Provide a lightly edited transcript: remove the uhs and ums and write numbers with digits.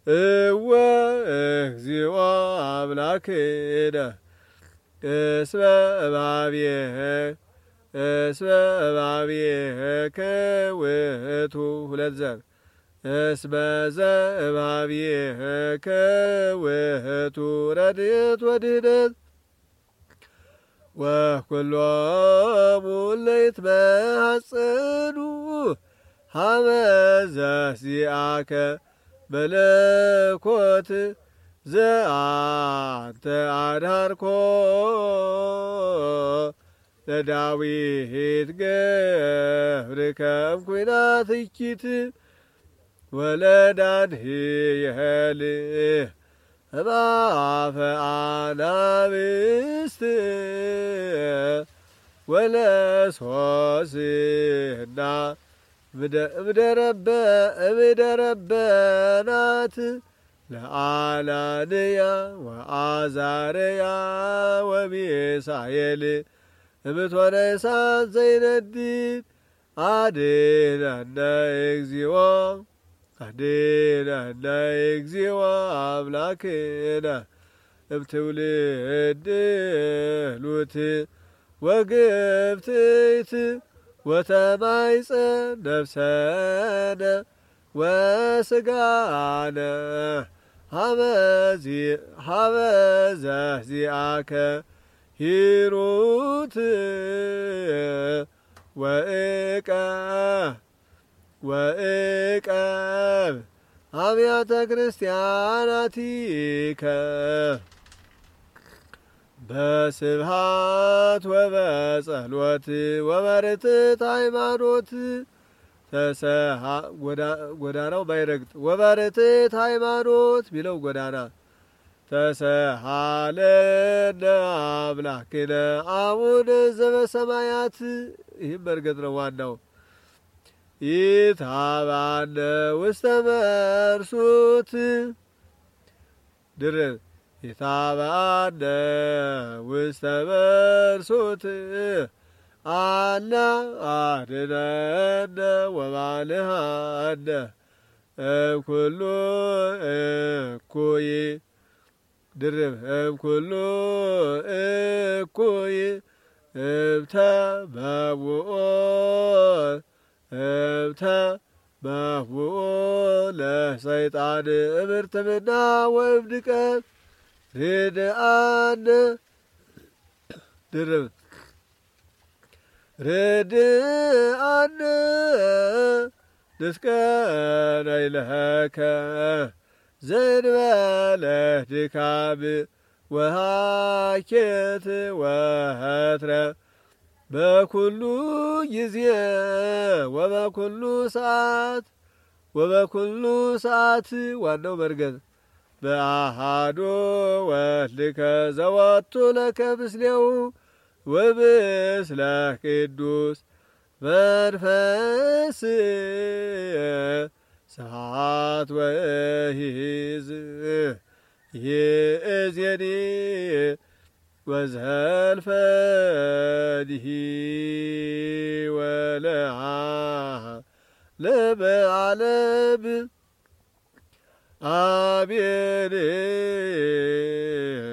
እወ እግዚኦ አምላክነ እስመ እባብየከ ውእቱ ሁለት ዘር እስመ ዘእባብየከ ውእቱ ረድኤት ወድኅነት ወኵሎሙ እለ ይትመሐፀኑ ሀበ ዘዚአከ መለኮት ዘአንተ አድኃርኮ ለዳዊት ገብርከ እምኲናት እኪት ወለዳንሂየል እምአፈ አናብስት ወለሶስና እምደረበናት ለአናንያ ወአዛርያ ወሚሳኤል እምትወነ እሳት ዘይነድድ አድኅነነ እግዚኦ አምላክነ እምትውልድ ሉት ወግብትይት ወተማይፀን ነፍሰነ ወስጋነ ሀበ ዘዚአከ ሂሩት ወእቀብ አብያተ ክርስቲያናቲከ በስብሃት ወበጸሎት ወበርትዕት ሃይማኖት ጎዳናው ባይረግጥ ወበርትዕት ሃይማኖት ቢለው ጎዳና ተሰሃለነ አምላክነ አቡነ ዘበሰማያት። ይህም በርግጥ ነው ዋናው። ኢታባነ ውስተ መርሱት ድርብ ኢታባነ ውስተ መርሱት አላ አድነነ ወባልሃነ እምኩሉ እኩይ ድርብ እምኩሉ እኩይ እምተመውኦ ለሰይጣን እምርትምና ወእምድቀት ርድአነ ድርብ ርድአነ ንትቀነይ ለከ ዘእንበለ ድካም ወሃኬት ወህትረ በኩሉ ጊዜ ወበኩሉ ሰዓት ዋናው መርገጥ በአሃዱ ወልድከ ዘወቱ ለከ ምስሌው ወምስለ ቅዱስ መንፈስ ሰዓት ወሂዝ ይእዜኒ ወዘልፈኒሂ ወለዓለመ ዓለም አሜን።